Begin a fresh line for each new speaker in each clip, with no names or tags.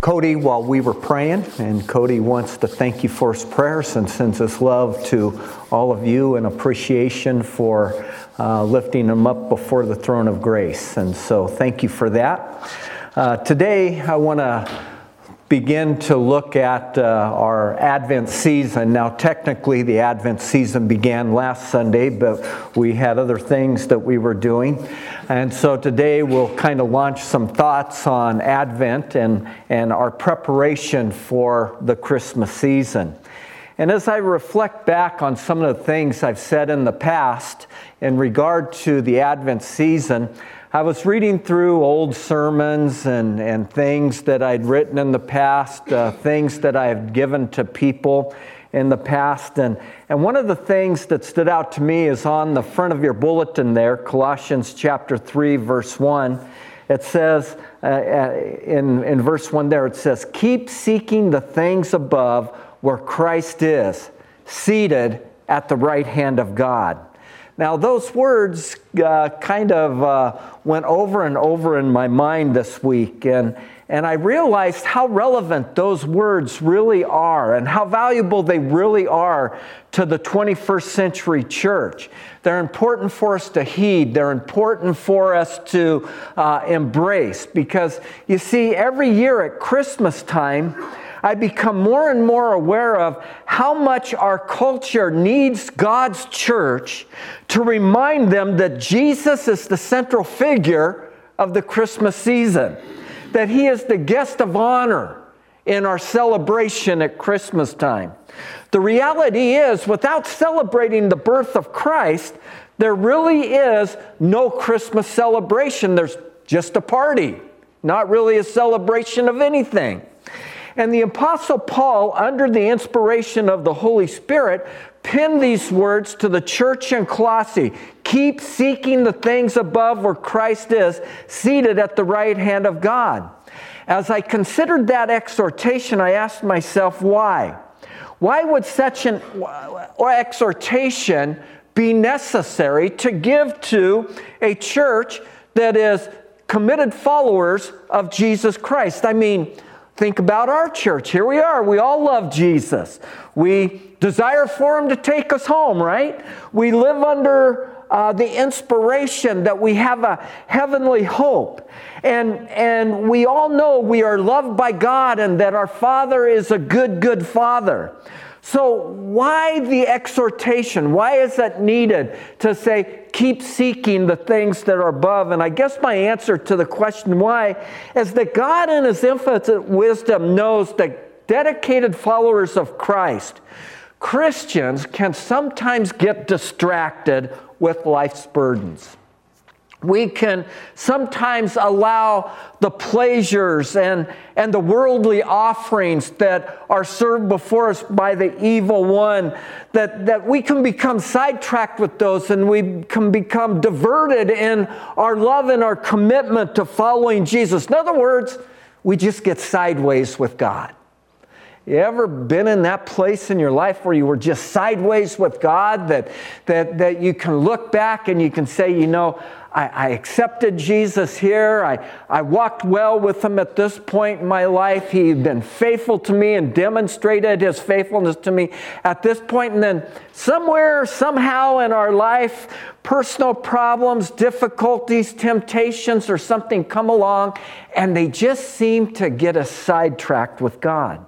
Cody while we were praying, and Cody wants to thank you for his prayers and sends his love to all of you and appreciation for lifting him up before the throne of grace. And so thank you for that. Today I want to begin to look at our Advent season. Now technically the Advent season began last Sunday, but we had other things that we were doing. And so today we'll kind of launch some thoughts on Advent and our preparation for the Christmas season. And as I reflect back on some of the things I've said in the past in regard to the Advent season, I was reading through old sermons and things that I'd written in the past, things that I had given to people in the past. And one of the things that stood out to me is on the front of your bulletin there, Colossians chapter 3, verse 1. It says, in verse 1 there, it says, "Keep seeking the things above where Christ is, seated at the right hand of God." Now, those words kind of went over and over in my mind this week, and I realized how relevant those words really are and how valuable they really are to the 21st century church. They're important for us to heed. They're important for us to embrace, because, you see, every year at Christmas time, I become more and more aware of how much our culture needs God's church to remind them that Jesus is the central figure of the Christmas season, that He is the guest of honor in our celebration at Christmas time. The reality is, without celebrating the birth of Christ, there really is no Christmas celebration. There's just a party, not really a celebration of anything. And the Apostle Paul, under the inspiration of the Holy Spirit, penned these words to the church in Colossae: "Keep seeking the things above where Christ is, seated at the right hand of God." As I considered that exhortation, I asked myself, why? Why would such an exhortation be necessary to give to a church that is committed followers of Jesus Christ? I mean, think about our church. Here we are. We all love Jesus. We desire for Him to take us home, right? We live under the inspiration that we have a heavenly hope. And we all know we are loved by God and that our Father is a good, good Father. So why the exhortation? Why is it needed to say, keep seeking the things that are above? And I guess my answer to the question why is that God in His infinite wisdom knows that dedicated followers of Christ, Christians, can sometimes get distracted with life's burdens. We can sometimes allow the pleasures and the worldly offerings that are served before us by the evil one, that we can become sidetracked with those, and we can become diverted in our love and our commitment to following Jesus. In other words, we just get sideways with God. You ever been in that place in your life where you were just sideways with God, that you can look back and you can say, you know, I accepted Jesus here. I walked well with Him at this point in my life. He'd been faithful to me and demonstrated His faithfulness to me at this point. And then somewhere, somehow in our life, personal problems, difficulties, temptations, or something come along, and they just seem to get us sidetracked with God.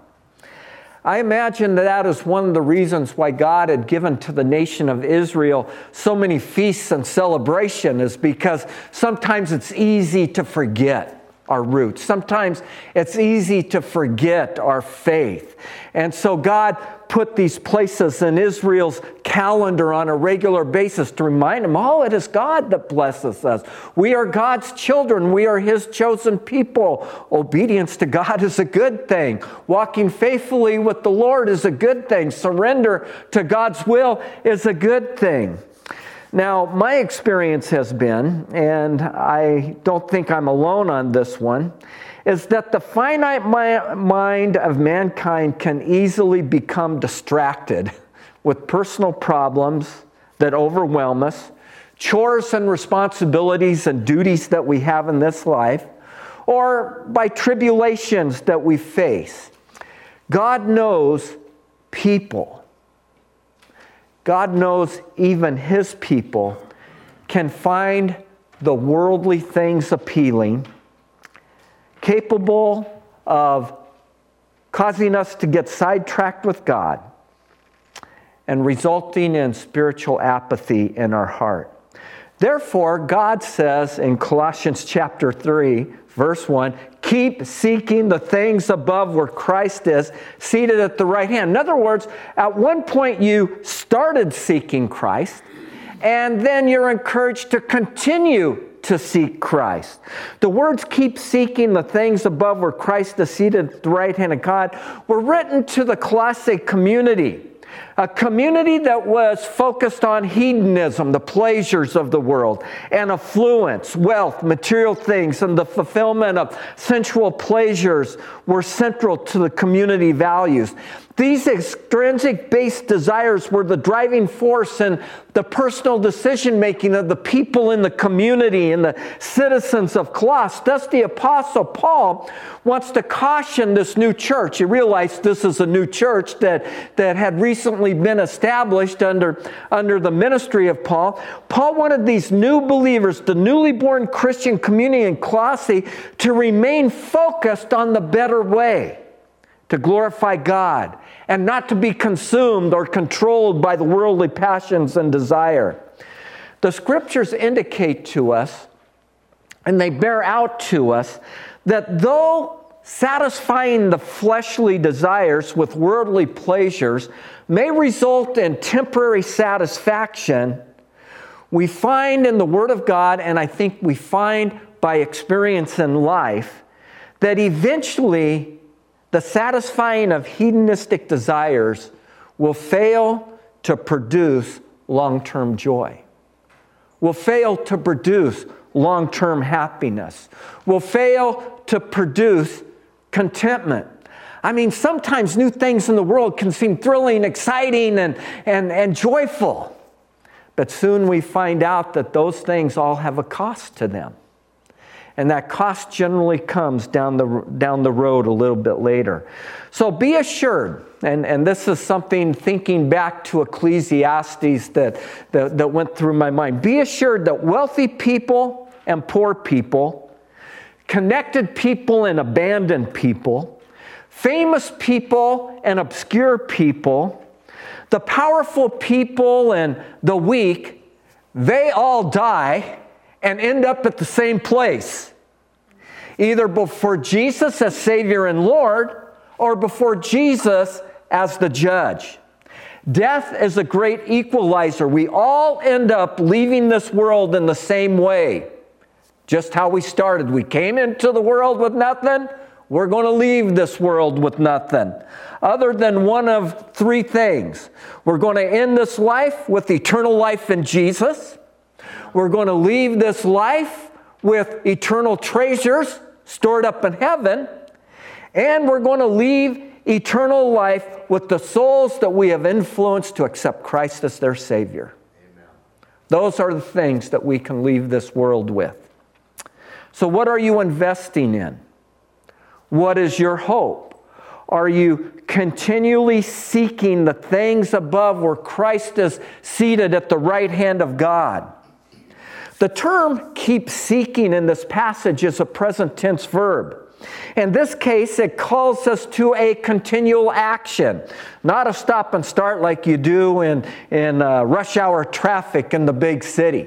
I imagine that is one of the reasons why God had given to the nation of Israel so many feasts and celebration, is because sometimes it's easy to forget our roots. Sometimes it's easy to forget our faith. And so God put these places in Israel's calendar on a regular basis to remind them, oh, it is God that blesses us. We are God's children. We are His chosen people. Obedience to God is a good thing. Walking faithfully with the Lord is a good thing. Surrender to God's will is a good thing. Now, my experience has been, and I don't think I'm alone on this one, is that the finite mind of mankind can easily become distracted with personal problems that overwhelm us, chores and responsibilities and duties that we have in this life, or by tribulations that we face. God knows people. God knows even His people can find the worldly things appealing, capable of causing us to get sidetracked with God and resulting in spiritual apathy in our heart. Therefore, God says in Colossians chapter 3, verse 1, keep seeking the things above where Christ is, seated at the right hand. In other words, at one point you started seeking Christ, and then you're encouraged to continue to seek Christ. The words keep seeking the things above where Christ is seated at the right hand of God were written to the Colossae community. A community that was focused on hedonism, the pleasures of the world, and affluence, wealth, material things, and the fulfillment of sensual pleasures were central to the community values. These extrinsic-based desires were the driving force in the personal decision-making of the people in the community and the citizens of Colossae. Thus, the Apostle Paul wants to caution this new church. You realize this is a new church that had recently been established under the ministry of Paul. Paul wanted these new believers, the newly born Christian community in Colossae, to remain focused on the better way, to glorify God, and not to be consumed or controlled by the worldly passions and desire. The Scriptures indicate to us, and they bear out to us, that though satisfying the fleshly desires with worldly pleasures may result in temporary satisfaction, we find in the Word of God, and I think we find by experience in life, that eventually the satisfying of hedonistic desires will fail to produce long-term joy, will fail to produce long-term happiness, will fail to produce contentment. I mean, sometimes new things in the world can seem thrilling, exciting, and joyful. But soon we find out that those things all have a cost to them. And that cost generally comes down the road a little bit later. So be assured, and this is something thinking back to Ecclesiastes that went through my mind. Be assured that wealthy people and poor people, connected people and abandoned people, famous people and obscure people, the powerful people and the weak, they all die and end up at the same place, either before Jesus as Savior and Lord or before Jesus as the judge. Death is a great equalizer. We all end up leaving this world in the same way. Just how we started. We came into the world with nothing. We're going to leave this world with nothing, other than one of three things. We're going to end this life with eternal life in Jesus. We're going to leave this life with eternal treasures stored up in heaven. And we're going to leave eternal life with the souls that we have influenced to accept Christ as their Savior. Amen. Those are the things that we can leave this world with. So what are you investing in? What is your hope? Are you continually seeking the things above where Christ is seated at the right hand of God? The term keep seeking in this passage is a present tense verb. In this case, it calls us to a continual action, not a stop and start like you do in rush hour traffic in the big city.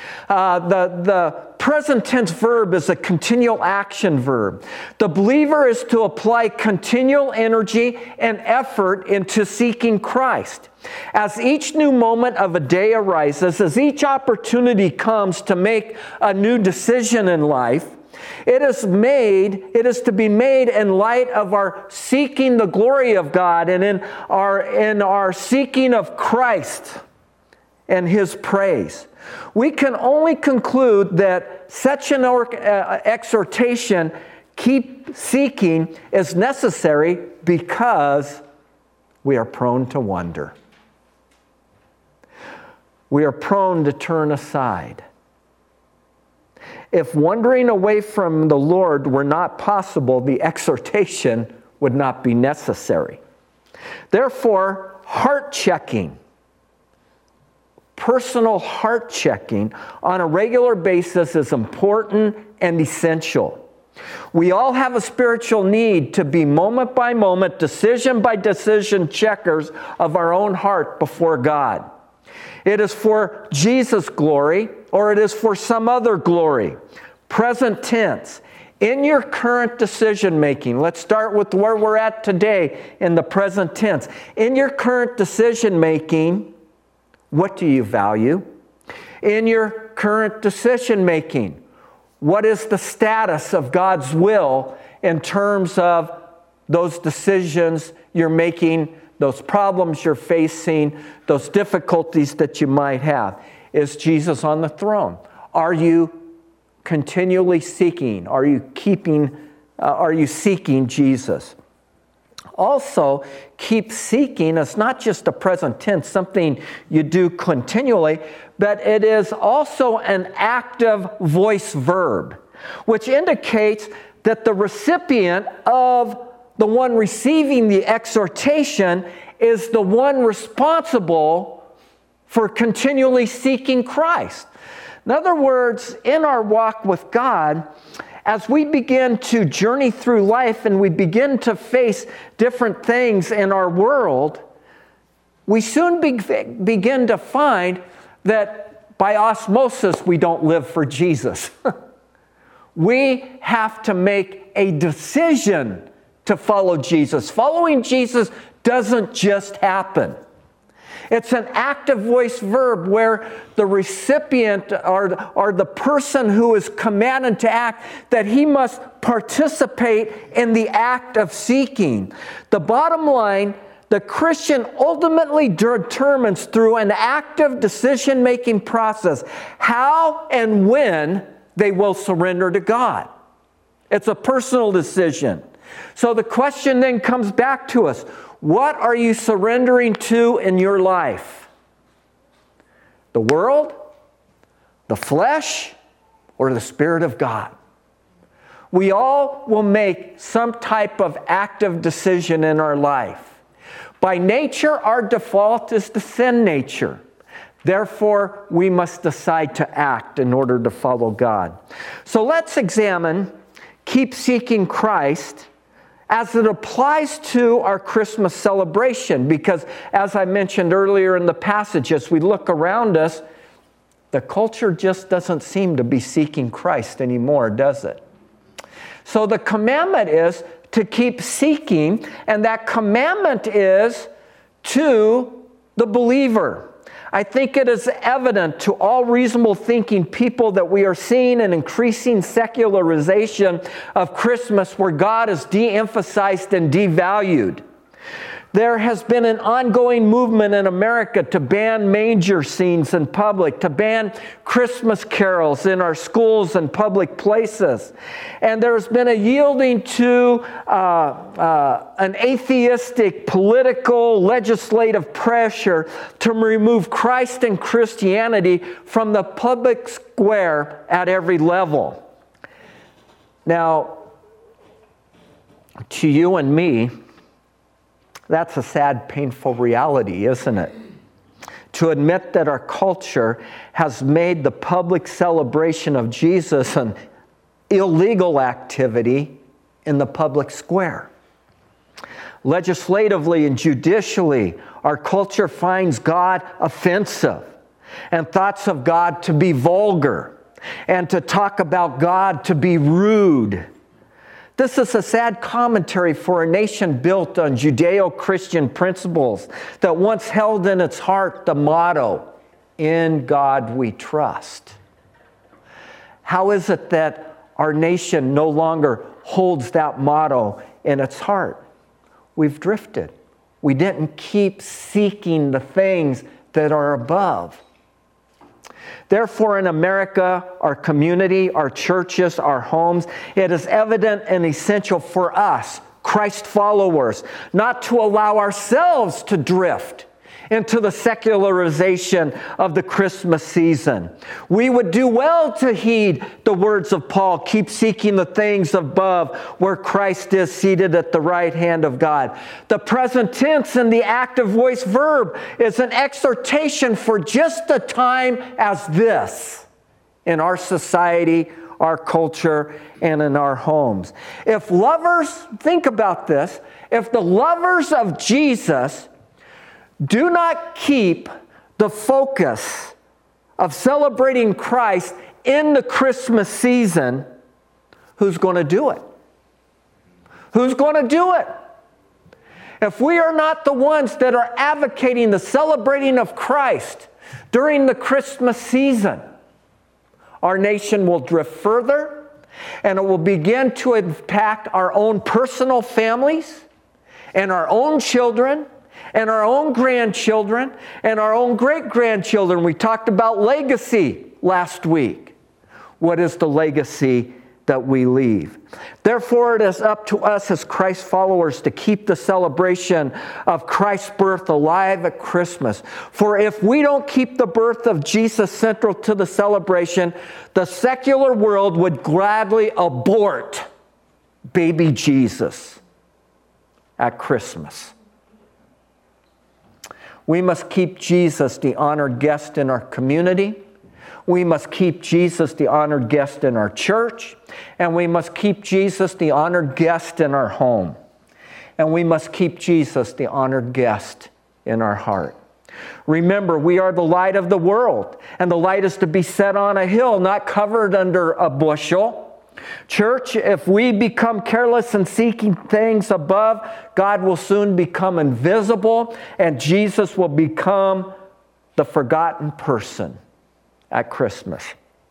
The present tense verb is a continual action verb. The believer is to apply continual energy and effort into seeking Christ. As each new moment of a day arises, as each opportunity comes to make a new decision in life, it is to be made in light of our seeking the glory of God and in our seeking of Christ and His praise. We can only conclude that such an exhortation, keep seeking, is necessary because we are prone to wonder. We are prone to turn aside. If wandering away from the Lord were not possible, the exhortation would not be necessary. Therefore, heart checking, personal heart checking on a regular basis is important and essential. We all have a spiritual need to be moment by moment, decision by decision checkers of our own heart before God. It is for Jesus' glory or it is for some other glory. Present tense. In your current decision making, let's start with where we're at today in the present tense. In your current decision making, what do you value? In your current decision making, what is the status of God's will in terms of those decisions you're making, those problems you're facing, those difficulties that you might have? Is Jesus on the throne? Are you continually seeking? Are you seeking Jesus? Also, keep seeking is not just a present tense, something you do continually, but it is also an active voice verb, which indicates that the recipient of the one receiving the exhortation is the one responsible for continually seeking Christ. In other words, in our walk with God, as we begin to journey through life and we begin to face different things in our world, we soon begin to find that by osmosis we don't live for Jesus. We have to make a decision to follow Jesus. Following Jesus doesn't just happen. It's an active voice verb where the recipient or the person who is commanded to act, that he must participate in the act of seeking. The bottom line, the Christian ultimately determines through an active decision-making process how and when they will surrender to God. It's a personal decision. So the question then comes back to us. What are you surrendering to in your life? The world, the flesh, or the Spirit of God? We all will make some type of active decision in our life. By nature, our default is the sin nature. Therefore, we must decide to act in order to follow God. So let's examine, keep seeking Christ, as it applies to our Christmas celebration, because as I mentioned earlier in the passage, as we look around us, the culture just doesn't seem to be seeking Christ anymore, does it? So the commandment is to keep seeking, and that commandment is to the believer. I think it is evident to all reasonable thinking people that we are seeing an increasing secularization of Christmas where God is de-emphasized and devalued. There has been an ongoing movement in America to ban manger scenes in public, to ban Christmas carols in our schools and public places. And there's been a yielding to an atheistic political legislative pressure to remove Christ and Christianity from the public square at every level. Now, to you and me, that's a sad, painful reality, isn't it? To admit that our culture has made the public celebration of Jesus an illegal activity in the public square. Legislatively and judicially, our culture finds God offensive and thoughts of God to be vulgar and to talk about God to be rude. This is a sad commentary for a nation built on Judeo-Christian principles that once held in its heart the motto, "In God we trust." How is it that our nation no longer holds that motto in its heart? We've drifted. We didn't keep seeking the things that are above. Therefore, in America, our community, our churches, our homes, it is evident and essential for us, Christ followers, not to allow ourselves to drift into the secularization of the Christmas season. We would do well to heed the words of Paul, keep seeking the things above where Christ is seated at the right hand of God. The present tense in the active voice verb is an exhortation for just a time as this in our society, our culture, and in our homes. If lovers, think about this, if the lovers of Jesus do not keep the focus of celebrating Christ in the Christmas season, who's going to do it? Who's going to do it? If we are not the ones that are advocating the celebrating of Christ during the Christmas season, our nation will drift further, and it will begin to impact our own personal families and our own children and our own grandchildren and our own great-grandchildren. We talked about legacy last week. What is the legacy that we leave? Therefore, it is up to us as Christ followers to keep the celebration of Christ's birth alive at Christmas. For if we don't keep the birth of Jesus central to the celebration, the secular world would gladly abort baby Jesus at Christmas. We must keep Jesus the honored guest in our community. We must keep Jesus the honored guest in our church. And we must keep Jesus the honored guest in our home. And we must keep Jesus the honored guest in our heart. Remember, we are the light of the world. And the light is to be set on a hill, not covered under a bushel. Church, if we become careless in seeking things above, God will soon become invisible, and Jesus will become the forgotten person at Christmas.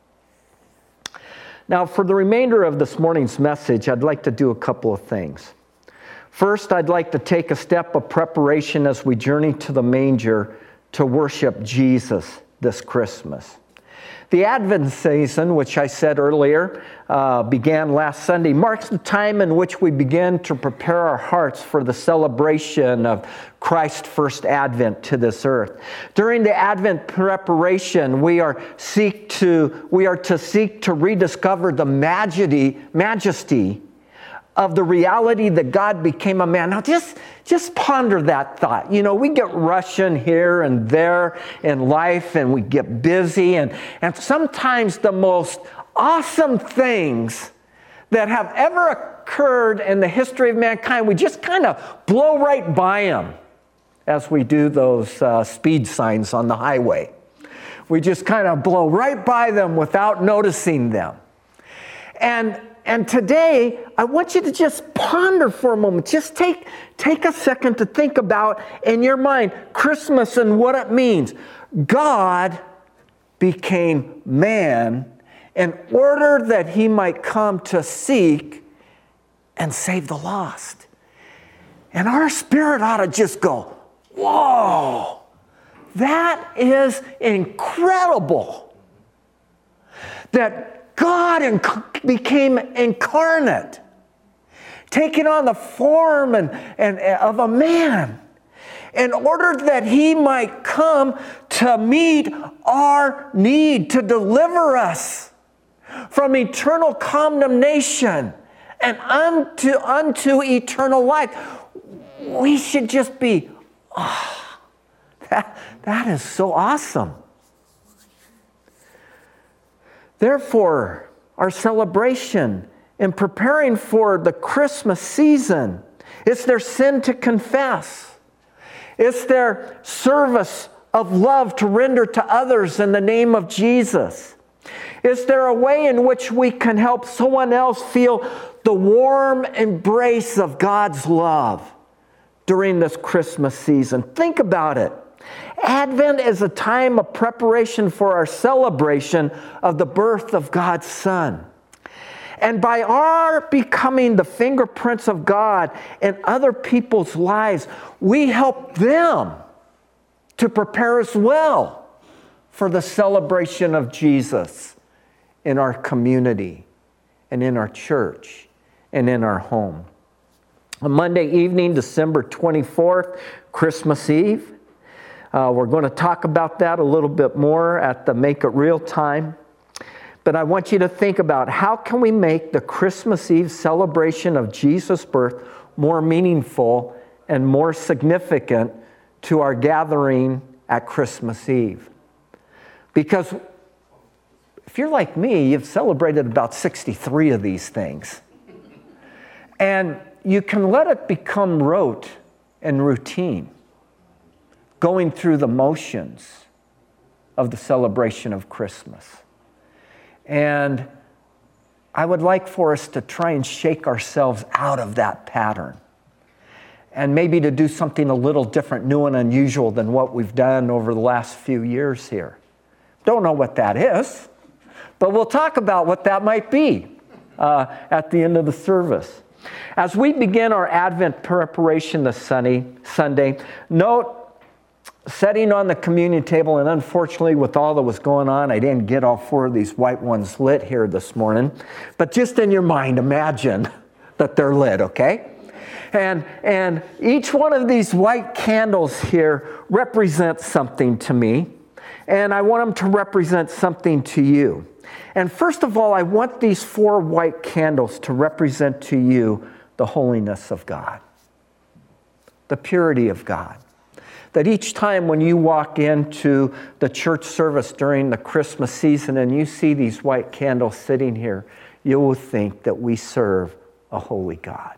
Now, for the remainder of this morning's message, I'd like to do a couple of things. First, I'd like to take a step of preparation as we journey to the manger to worship Jesus this Christmas. The Advent season, which I said earlier, began last Sunday, marks the time in which we begin to prepare our hearts for the celebration of Christ's first advent to this earth. During the Advent preparation, we are to seek to rediscover the majesty of the reality that God became a man. Now just ponder that thought. You know, we get rushing here and there in life, and we get busy, and sometimes the most awesome things that have ever occurred in the history of mankind, we just kind of blow right by them as we do those speed signs on the highway. We just kind of blow right by them without noticing them. And today, I want you to just ponder for a moment. Just take a second to think about, in your mind, Christmas and what it means. God became man in order that he might come to seek and save the lost. And our spirit ought to just go, whoa, that is incredible. That God became incarnate, taking on the form of a man, in order that he might come to meet our need, to deliver us from eternal condemnation and unto eternal life. We should just be, that is so awesome. Therefore, our celebration in preparing for the Christmas season, it's their sin to confess. It's their service of love to render to others in the name of Jesus. Is there a way in which we can help someone else feel the warm embrace of God's love during this Christmas season? Think about it. Advent is a time of preparation for our celebration of the birth of God's Son. And by our becoming the fingerprints of God in other people's lives, we help them to prepare as well for the celebration of Jesus in our community and in our church and in our home. On Monday evening, December 24th, Christmas Eve, We're going to talk about that a little bit more at the Make It Real time. But I want you to think about how can we make the Christmas Eve celebration of Jesus' birth more meaningful and more significant to our gathering at Christmas Eve. Because if you're like me, you've celebrated about 63 of these things. And you can let it become rote and routine, going through the motions of the celebration of Christmas. And I would like for us to try and shake ourselves out of that pattern and maybe to do something a little different, new and unusual than what we've done over the last few years here. Don't know what that is, but we'll talk about what that might be at the end of the service. As we begin our Advent preparation this Sunday, note setting on the communion table, and unfortunately with all that was going on, I didn't get all 4 of these white ones lit here this morning, but just in your mind, imagine that they're lit, okay? And each one of these white candles here represents something to me, and I want them to represent something to you. And first of all, I want these 4 white candles to represent to you the holiness of God, the purity of God. That each time when you walk into the church service during the Christmas season and you see these white candles sitting here, you will think that we serve a holy God.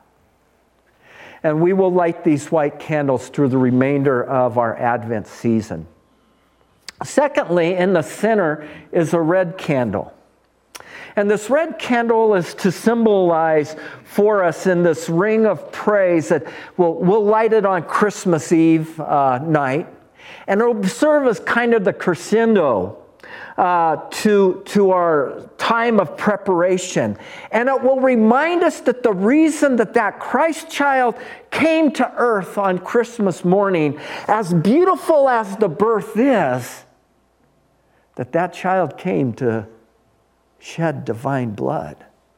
And we will light these white candles through the remainder of our Advent season. Secondly, in the center is a red candle. And this red candle is to symbolize for us in this ring of praise that we'll light it on Christmas Eve night. And it'll serve as kind of the crescendo to our time of preparation. And it will remind us that the reason that Christ child came to earth on Christmas morning, as beautiful as the birth is, that child came to shed divine blood.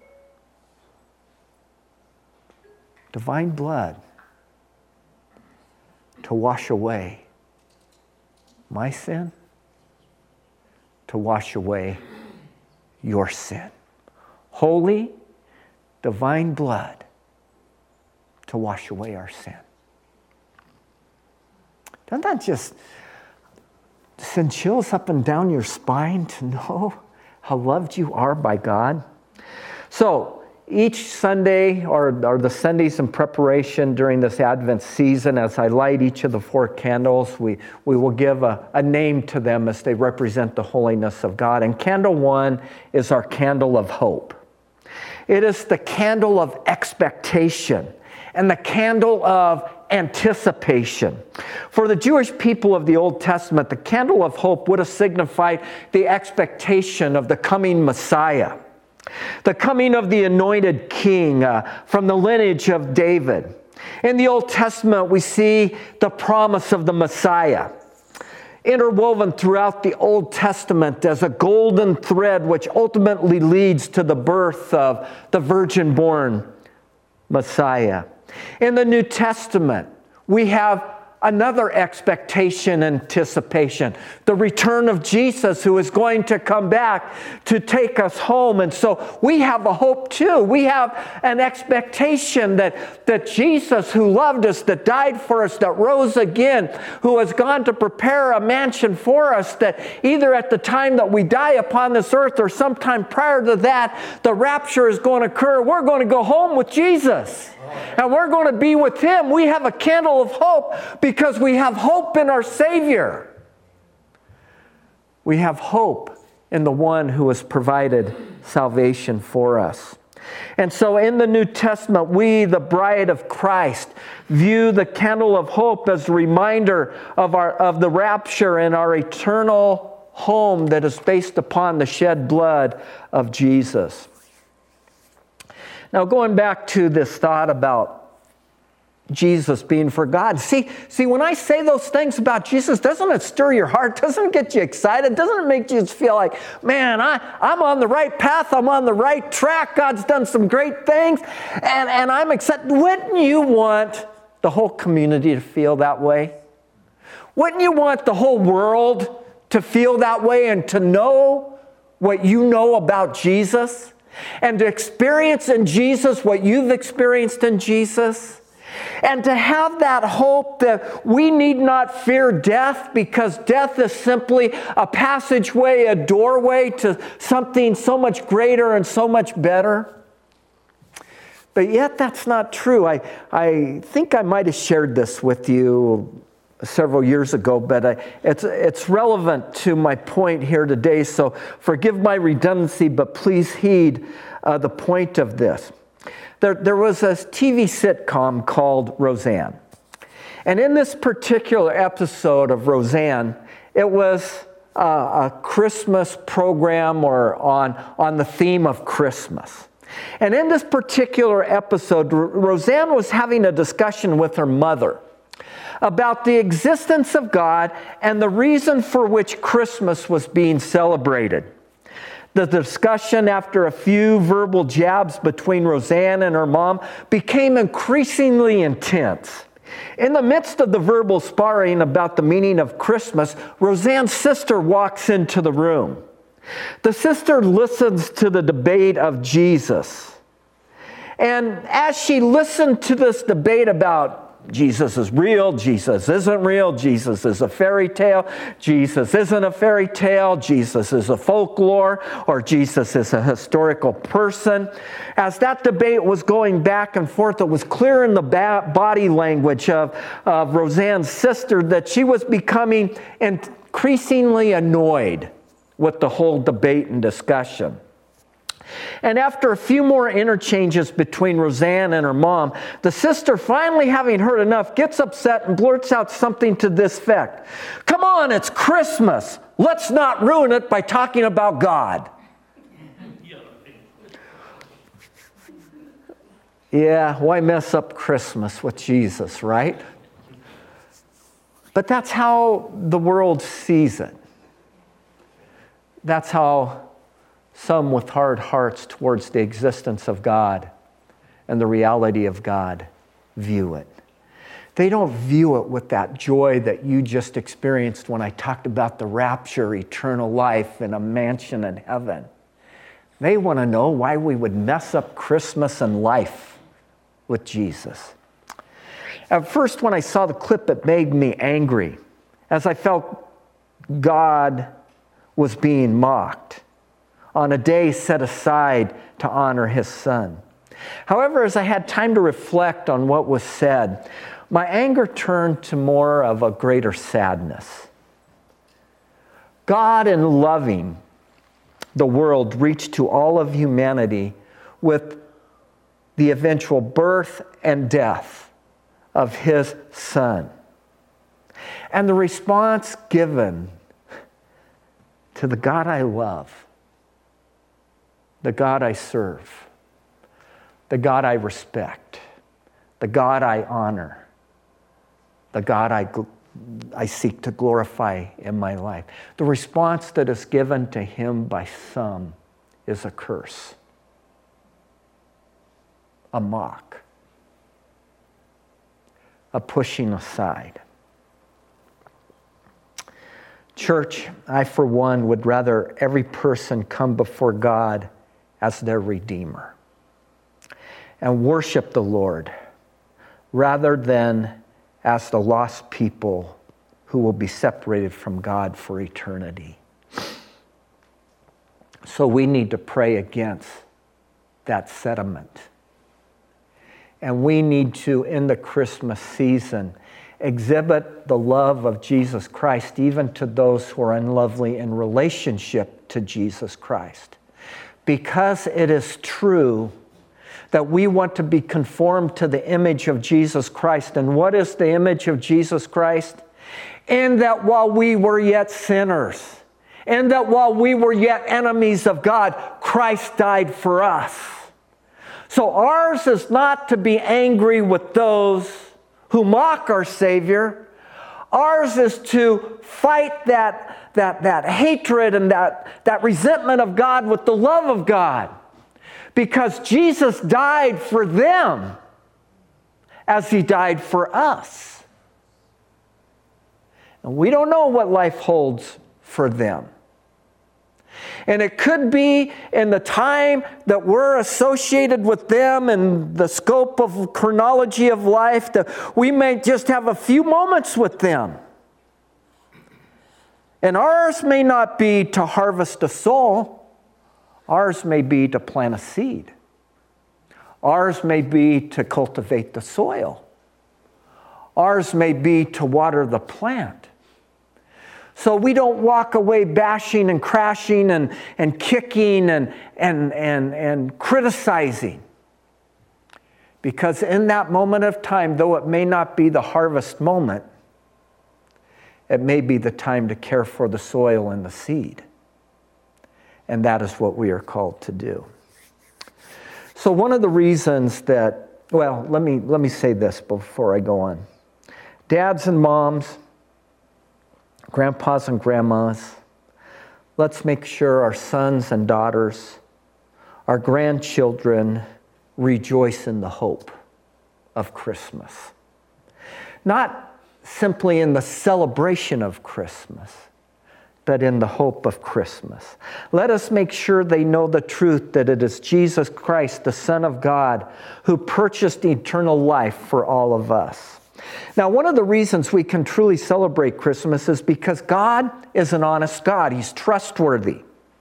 Divine blood to wash away my sin, to wash away your sin. Holy, divine blood to wash away our sin. Doesn't that just send chills up and down your spine to know how loved you are by God? So each Sunday, or the Sundays in preparation during this Advent season, as I light each of the 4 candles, we will give a name to them as they represent the holiness of God. And candle 1 is our candle of hope. It is the candle of expectation and the candle of anticipation. For the Jewish people of the Old Testament, the candle of hope would have signified the expectation of the coming Messiah, the coming of the anointed king from the lineage of David. In the Old Testament, we see the promise of the Messiah interwoven throughout the Old Testament as a golden thread which ultimately leads to the birth of the virgin-born Messiah. In the New Testament, we have another expectation, anticipation, the return of Jesus, who is going to come back to take us home. And so we have a hope too. We have an expectation that Jesus, who loved us, that died for us, that rose again, who has gone to prepare a mansion for us, that either at the time that we die upon this earth or sometime prior to that, the rapture is going to occur. We're going to go home with Jesus. And we're going to be with Him. We have a candle of hope because we have hope in our Savior. We have hope in the one who has provided salvation for us. And so in the New Testament, we, the bride of Christ, view the candle of hope as a reminder of the rapture and our eternal home that is based upon the shed blood of Jesus. Now, going back to this thought about Jesus being for God. See, when I say those things about Jesus, doesn't it stir your heart? Doesn't it get you excited? Doesn't it make you just feel like, man, I'm on the right path. I'm on the right track. God's done some great things. And I'm excited. Wouldn't you want the whole community to feel that way? Wouldn't you want the whole world to feel that way and to know what you know about Jesus? And to experience in Jesus what you've experienced in Jesus? And to have that hope that we need not fear death, because death is simply a passageway, a doorway to something so much greater and so much better. But yet that's not true. I think I might have shared this with you several years ago, but it's relevant to my point here today, so forgive my redundancy, but please heed the point of this. There was a TV sitcom called Roseanne. And in this particular episode of Roseanne, it was a Christmas program or on the theme of Christmas. And in this particular episode, Roseanne was having a discussion with her mother about the existence of God and the reason for which Christmas was being celebrated. The discussion, after a few verbal jabs between Roseanne and her mom, became increasingly intense. In the midst of the verbal sparring about the meaning of Christmas, Roseanne's sister walks into the room. The sister listens to the debate of Jesus. And as she listened to this debate about Jesus is real, Jesus isn't real, Jesus is a fairy tale, Jesus isn't a fairy tale, Jesus is a folklore, or Jesus is a historical person. As that debate was going back and forth, it was clear in the body language of Roseanne's sister that she was becoming increasingly annoyed with the whole debate and discussion. And after a few more interchanges between Roseanne and her mom, the sister, finally having heard enough, gets upset and blurts out something to this effect. "Come on, it's Christmas. Let's not ruin it by talking about God." Yeah, why mess up Christmas with Jesus, right? But that's how the world sees it. That's how some with hard hearts towards the existence of God and the reality of God view it. They don't view it with that joy that you just experienced when I talked about the rapture, eternal life, and a mansion in heaven. They want to know why we would mess up Christmas and life with Jesus. At first, when I saw the clip, it made me angry, as I felt God was being mocked on a day set aside to honor his Son. However, as I had time to reflect on what was said, my anger turned to more of a greater sadness. God, in loving the world, reached to all of humanity with the eventual birth and death of his Son. And the response given to the God I love, the God I serve, the God I respect, the God I honor, the God I seek to glorify in my life. The response that is given to him by some is a curse, a mock, a pushing aside. Church, I for one would rather every person come before God as their Redeemer and worship the Lord rather than as the lost people who will be separated from God for eternity. So we need to pray against that sentiment. And we need to, in the Christmas season, exhibit the love of Jesus Christ even to those who are unlovely in relationship to Jesus Christ. Because it is true that we want to be conformed to the image of Jesus Christ. And what is the image of Jesus Christ? In that while we were yet sinners, in that while we were yet enemies of God, Christ died for us. So ours is not to be angry with those who mock our Savior. Ours is to fight that hatred and that resentment of God with the love of God. Because Jesus died for them as he died for us. And we don't know what life holds for them. And it could be in the time that we're associated with them and the scope of chronology of life that we may just have a few moments with them. And ours may not be to harvest a soul. Ours may be to plant a seed. Ours may be to cultivate the soil. Ours may be to water the plant. So we don't walk away bashing and crashing and kicking and criticizing. Because in that moment of time, though it may not be the harvest moment, it may be the time to care for the soil and the seed. And that is what we are called to do. So one of the reasons that, well, let me say this before I go on. Dads and moms, grandpas and grandmas, let's make sure our sons and daughters, our grandchildren rejoice in the hope of Christmas. Not simply in the celebration of Christmas, but in the hope of Christmas. Let us make sure they know the truth that it is Jesus Christ, the Son of God, who purchased eternal life for all of us. Now, one of the reasons we can truly celebrate Christmas is because God is an honest God. He's trustworthy.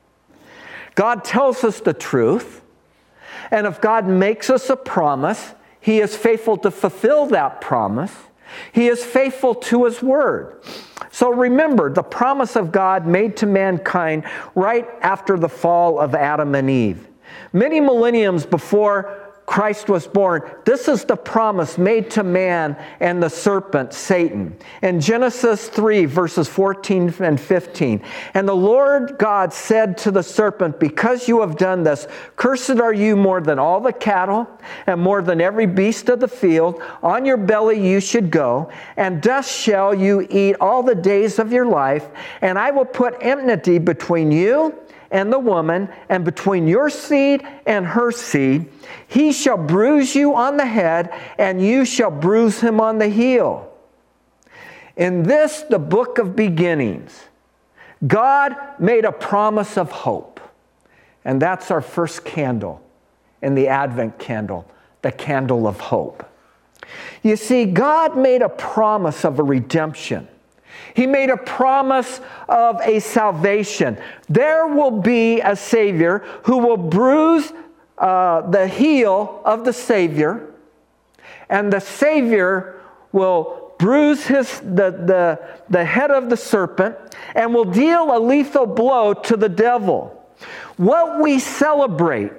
God tells us the truth, and if God makes us a promise, He is faithful to fulfill that promise. He is faithful to His word. So remember, the promise of God made to mankind right after the fall of Adam and Eve. Many millenniums before Christ was born, this is the promise made to man and the serpent, Satan. In Genesis 3, verses 14 and 15, "And the Lord God said to the serpent, because you have done this, cursed are you more than all the cattle and more than every beast of the field. On your belly you should go, and dust shall you eat all the days of your life. And I will put enmity between you and the woman, and between your seed and her seed. He shall bruise you on the head, and you shall bruise him on the heel." In this, the book of beginnings, God made a promise of hope. And that's our first candle in the Advent candle, the candle of hope. You see, God made a promise of a redemption. He made a promise of a salvation. There will be a Savior who will bruise the heel of the Savior, and the Savior will bruise the head of the serpent and will deal a lethal blow to the devil. What we celebrate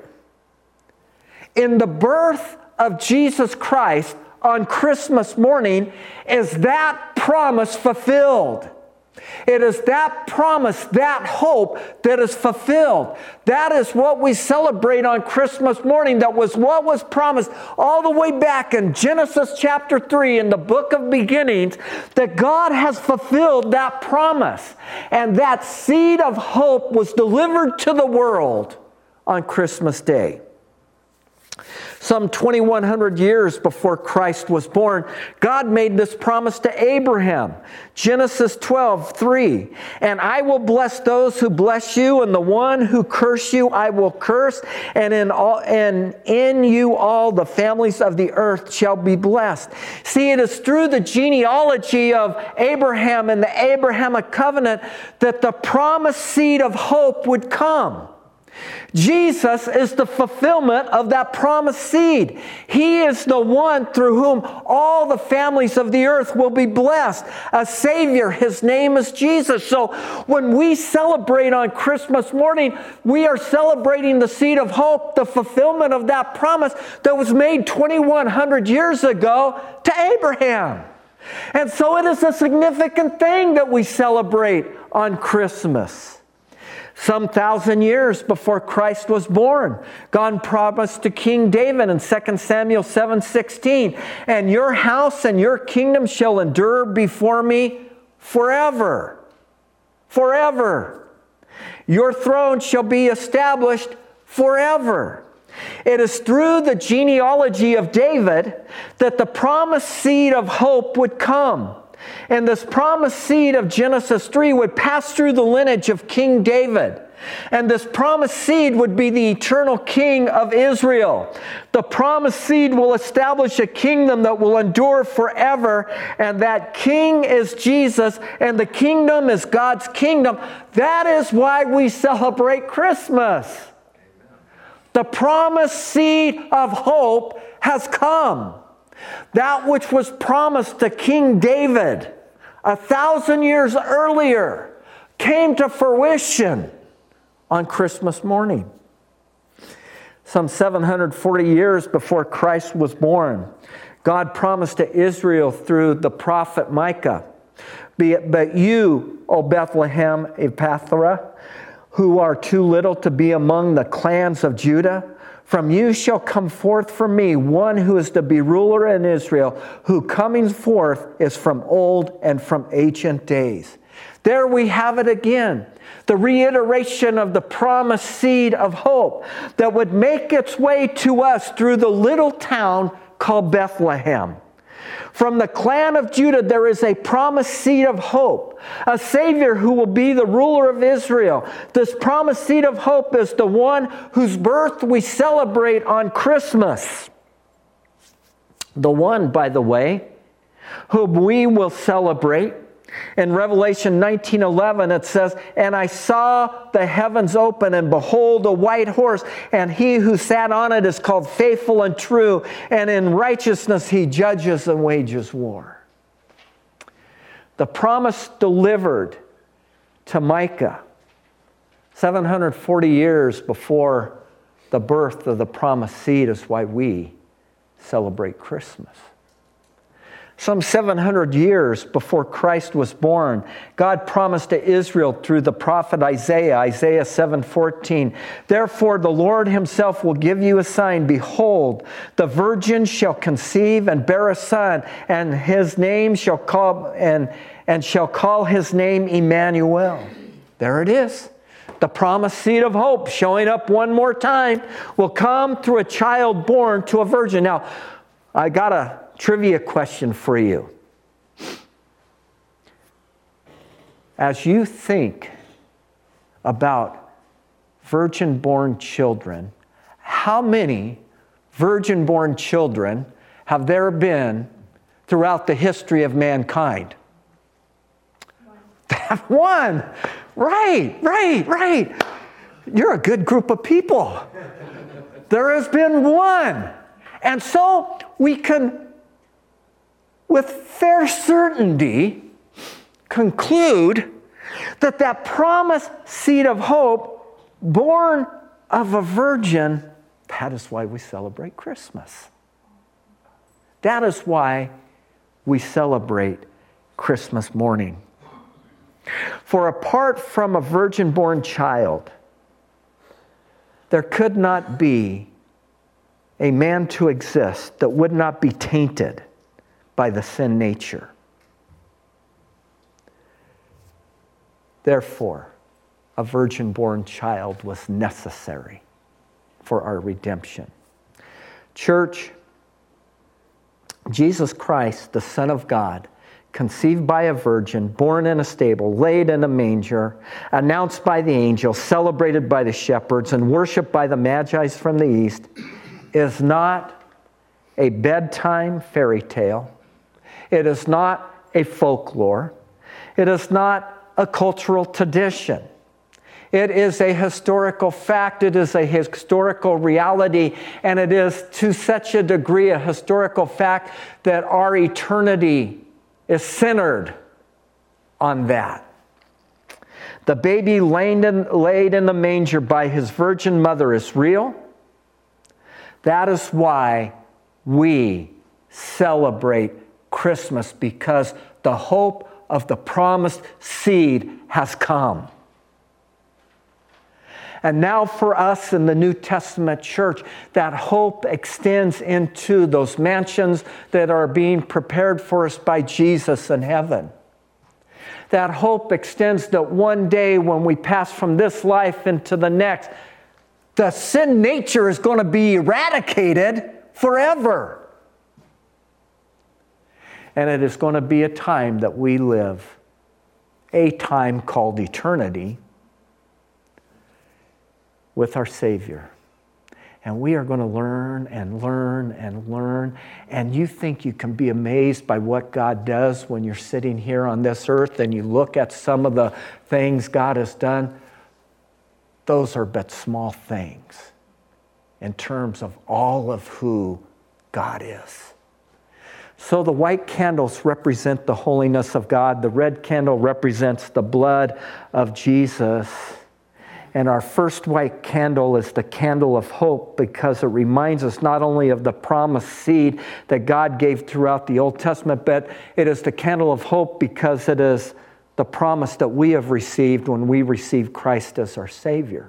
in the birth of Jesus Christ on Christmas morning is that promise fulfilled. It is that promise, that hope that is fulfilled. That is what we celebrate on Christmas morning. That was what was promised all the way back in Genesis chapter 3 in the book of beginnings, that God has fulfilled that promise. And that seed of hope was delivered to the world on Christmas Day. Some 2,100 years before Christ was born, God made this promise to Abraham. Genesis 12:3. "And I will bless those who bless you, and the one who curse you I will curse, and in you all the families of the earth shall be blessed." See, it is through the genealogy of Abraham and the Abrahamic covenant that the promised seed of hope would come. Jesus is the fulfillment of that promised seed. He is the one through whom all the families of the earth will be blessed. A Savior, His name is Jesus. So when we celebrate on Christmas morning, we are celebrating the seed of hope, the fulfillment of that promise that was made 2,100 years ago to Abraham. And so it is a significant thing that we celebrate on Christmas. Some 1,000 years before Christ was born, God promised to King David in 2 Samuel 7:16, "And your house and your kingdom shall endure before me forever." Forever. "Your throne shall be established forever." It is through the genealogy of David that the promised seed of hope would come. And this promised seed of Genesis 3 would pass through the lineage of King David. And this promised seed would be the eternal king of Israel. The promised seed will establish a kingdom that will endure forever. And that king is Jesus, and the kingdom is God's kingdom. That is why we celebrate Christmas. The promised seed of hope has come. That which was promised to King David 1,000 years earlier came to fruition on Christmas morning. Some 740 years before Christ was born, God promised to Israel through the prophet Micah, "But you, O Bethlehem Ephrathah, who are too little to be among the clans of Judah, from you shall come forth for me one who is to be ruler in Israel, who coming forth is from old and from ancient days." There we have it again. The reiteration of the promised seed of hope that would make its way to us through the little town called Bethlehem. From the clan of Judah, there is a promised seed of hope, a Savior who will be the ruler of Israel. This promised seed of hope is the one whose birth we celebrate on Christmas. The one, by the way, whom we will celebrate. In Revelation 19:11 it says, "And I saw the heavens open, and behold, a white horse, and he who sat on it is called Faithful and True, and in righteousness he judges and wages war." The promise delivered to Micah 740 years before the birth of the promised seed is why we celebrate Christmas. Some 700 years before Christ was born, God promised to Israel through the prophet Isaiah, Isaiah 7:14, "Therefore the Lord himself will give you a sign. Behold, the virgin shall conceive and bear a son, and his name shall call his name Emmanuel." There it is. The promised seed of hope showing up one more time will come through a child born to a virgin. Now, I got a trivia question for you. As you think about virgin-born children, how many virgin-born children have there been throughout the history of mankind? One. Right. You're a good group of people. There has been one. And so we can, with fair certainty, conclude that that promised seed of hope, born of a virgin, that is why we celebrate Christmas. That is why we celebrate Christmas morning. For apart from a virgin-born child, there could not be a man to exist that would not be tainted by the sin nature. Therefore, a virgin-born child was necessary for our redemption. Church, Jesus Christ, the Son of God, conceived by a virgin, born in a stable, laid in a manger, announced by the angel, celebrated by the shepherds, and worshiped by the magi from the east, is not a bedtime fairy tale. It is not a folklore. It is not a cultural tradition. It is a historical fact. It is a historical reality. And it is to such a degree a historical fact that our eternity is centered on that. The baby laid in the manger by his virgin mother is real. That is why we celebrate Christmas, because the hope of the promised seed has come. And now for us in the New Testament church, that hope extends into those mansions that are being prepared for us by Jesus in heaven. That hope extends that one day when we pass from this life into the next, the sin nature is going to be eradicated forever. And it is going to be a time that we live, a time called eternity, with our Savior. And we are going to learn and learn and learn. And you think you can be amazed by what God does when you're sitting here on this earth and you look at some of the things God has done. Those are but small things in terms of all of who God is. So the white candles represent the holiness of God. The red candle represents the blood of Jesus. And our first white candle is the candle of hope, because it reminds us not only of the promised seed that God gave throughout the Old Testament, but it is the candle of hope because it is the promise that we have received when we receive Christ as our Savior.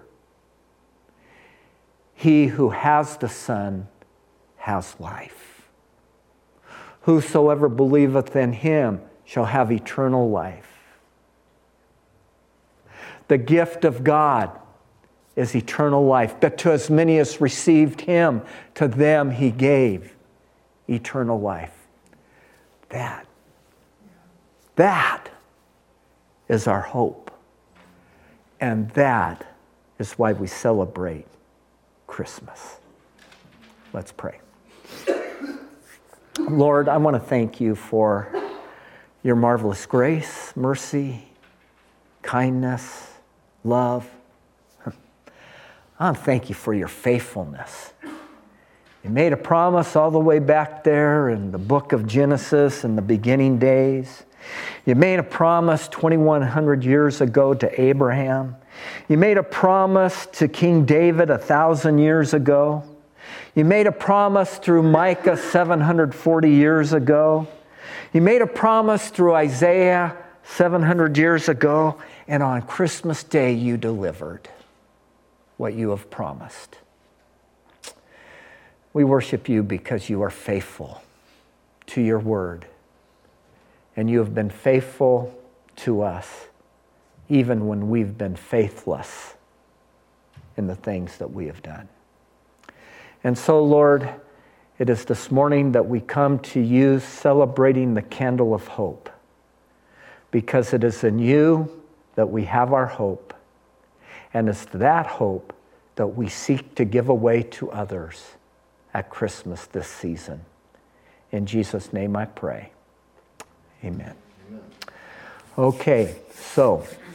He who has the Son has life. Whosoever believeth in him shall have eternal life. The gift of God is eternal life. But to as many as received him, to them he gave eternal life. That is our hope. And that is why we celebrate Christmas. Let's pray. Lord, I want to thank you for your marvelous grace, mercy, kindness, love. I want to thank you for your faithfulness. You made a promise all the way back there in the book of Genesis in the beginning days. You made a promise 2,100 years ago to Abraham. You made a promise to King David 1,000 years ago. You made a promise through Micah 740 years ago. You made a promise through Isaiah 700 years ago. And on Christmas Day, you delivered what you have promised. We worship you because you are faithful to your word. And you have been faithful to us even when we've been faithless in the things that we have done. And so, Lord, it is this morning that we come to you celebrating the candle of hope, because it is in you that we have our hope. And it's that hope that we seek to give away to others at Christmas this season. In Jesus' name I pray. Amen. Okay, so